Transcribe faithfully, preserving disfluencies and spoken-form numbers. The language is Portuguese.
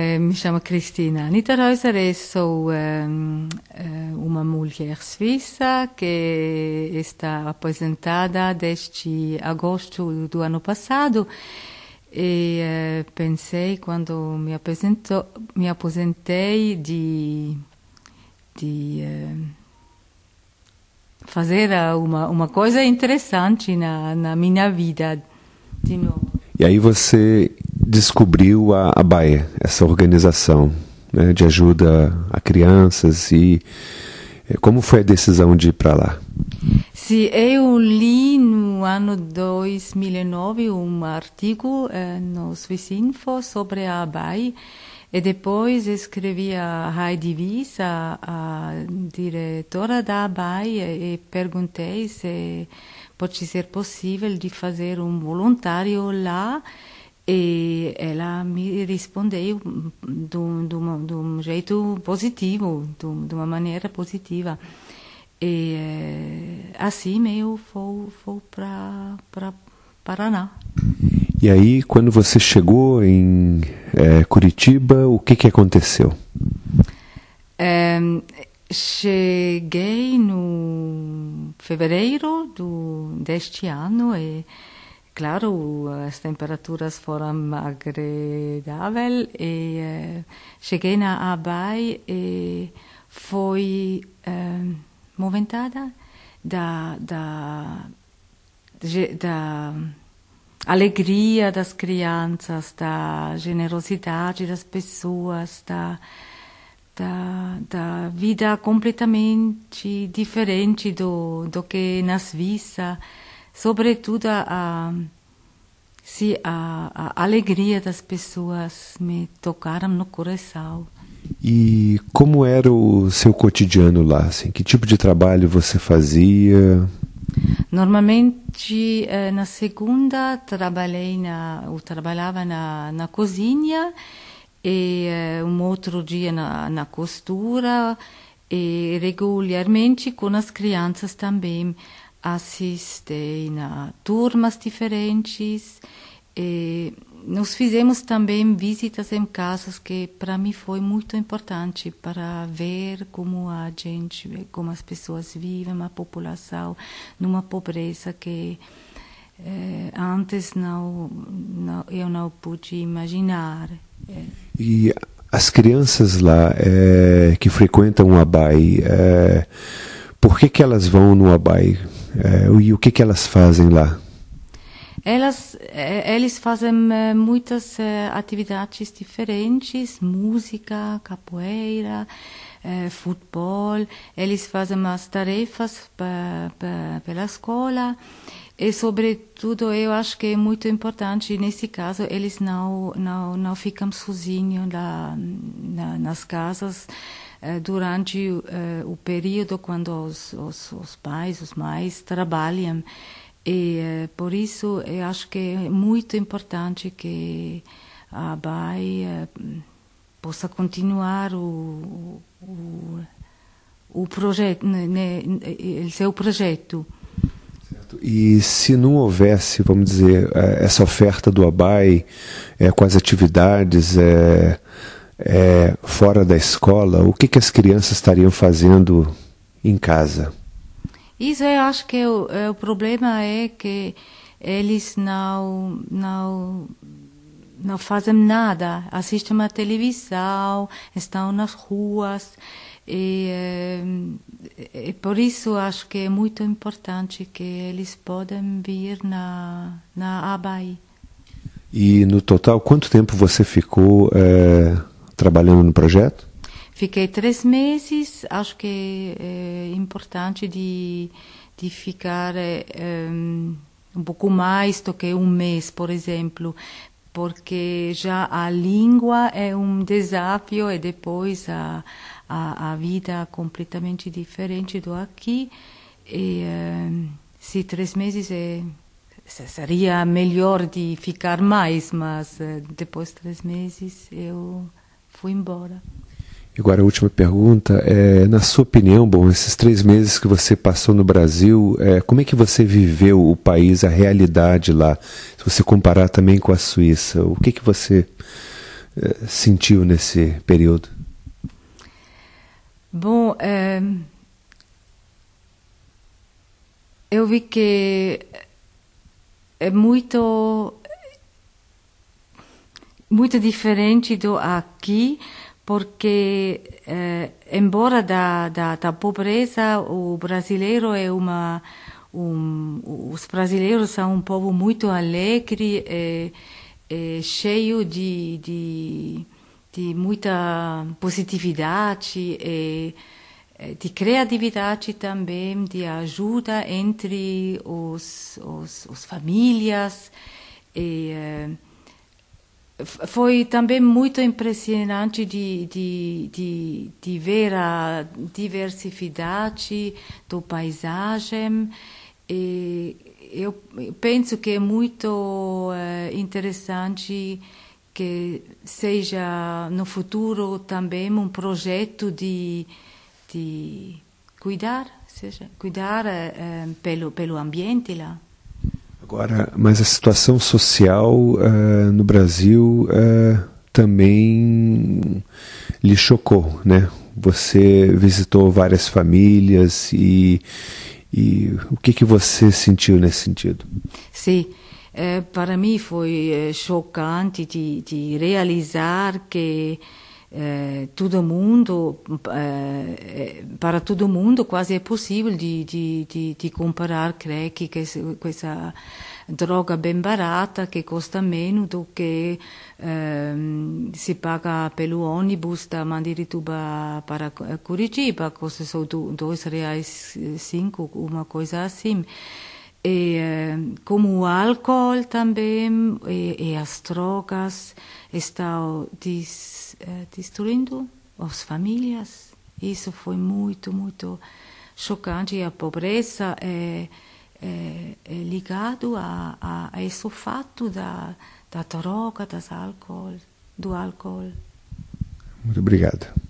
Eh, me chamo Cristina Anita Reuser e sou um, uma mulher suíça que está aposentada desde agosto do ano passado e uh, pensei, quando me, aposento, me aposentei, de, de uh, fazer uma, uma coisa interessante na, na minha vida de novo. E aí você descobriu a ABAE, essa organização, né, de ajuda a crianças, e como foi a decisão de ir para lá? Sim, eu li no ano dois mil e nove um artigo eh, no Swissinfo sobre a ABAE e depois escrevi a Heidi Wies, a, a diretora da ABAE, e, e perguntei se pode ser possível de fazer um voluntário lá. E ela me respondeu de um, de uma, de um jeito positivo, de, de uma maneira positiva. E assim eu fui, fui para Paraná. E aí, quando você chegou em é, Curitiba, o que, que aconteceu? É, cheguei no fevereiro do, deste ano e, claro, as temperaturas foram agradáveis e eh, cheguei na ABAE e fui eh, movimentada da, da, da alegria das crianças, da generosidade das pessoas, da, da, da vida completamente diferente do, do que na Suíça. Sobretudo a, sim, a, a alegria das pessoas me tocaram no coração. E como era o seu cotidiano lá? Assim, que tipo de trabalho você fazia? Normalmente, na segunda, trabalhei na, eu trabalhava na, na cozinha e um outro dia na, na costura e regularmente com as crianças também. Assistei a turmas diferentes e nós fizemos também visitas em casas, que para mim foi muito importante para ver como a gente, como as pessoas vivem, uma população numa pobreza que eh, antes não, não, eu não pude imaginar. E as crianças lá é, que frequentam o ABAE, é, por que que elas vão no ABAE? É, e o que que elas fazem lá? Elas, eles fazem muitas atividades diferentes, música, capoeira, futebol. Eles fazem as tarefas pela escola e, sobretudo, eu acho que é muito importante, nesse caso, eles não, não, não ficam sozinhos lá, na, nas casas durante uh, o período quando os, os, os pais, os mães trabalham. E uh, por isso eu acho que é muito importante que a ABAE uh, possa continuar o, o, o projeto, né, né, o seu projeto. E se não houvesse, vamos dizer, essa oferta do ABAE é, com as atividades é, É, fora da escola, o que que as crianças estariam fazendo em casa? Isso eu acho que o, o problema é que eles não, não, não fazem nada, assistem a televisão, estão nas ruas, e, e por isso acho que é muito importante que eles podem vir na, na ABAE. E no total, quanto tempo você ficou é, trabalhando no projeto? Fiquei três meses. Acho que é importante de, de ficar é, um, um pouco mais do que um mês, por exemplo, porque já a língua é um desafio e depois a, a, a vida completamente diferente do aqui. E um, se três meses é, seria melhor de ficar mais, mas depois de três meses eu fui embora. Agora a última pergunta, é, na sua opinião, bom, esses três meses que você passou no Brasil, é, como é que você viveu o país, a realidade lá, se você comparar também com a Suíça, o que que você uh, sentiu nesse período? Bom, é, eu vi que é muito muito diferente do aqui, porque eh, embora da, da, da pobreza, o brasileiro é uma um, os brasileiros são um povo muito alegre, é, é cheio de, de, de muita positividade, e, de criatividade também, de ajuda entre os, os, os famílias. E, é, foi também muito impressionante de, de, de, de ver a diversidade do paisagem. E eu penso que é muito uh, interessante que seja no futuro também um projeto de, de cuidar, seja, cuidar uh, pelo, pelo ambiente lá. Agora, mas a situação social uh, no Brasil uh, também lhe chocou, né? Você visitou várias famílias e, e o que, que você sentiu nesse sentido? Sim, eh, para mim foi eh, chocante de, de realizar que eh, todo mundo, eh, para todo mundo quase é possível de, de, de, de comprar crack, que é essa droga bem barata que custa menos do que eh, se paga pelo ônibus da Mandirituba para Curitiba, custa só dois reais cinco, uma coisa assim. E como o álcool também e, e as drogas estão des, destruindo as famílias. Isso foi muito, muito chocante. E a pobreza é, é, é ligado a, a, a esse fato da, da droga, das álcool, do álcool. Muito obrigado.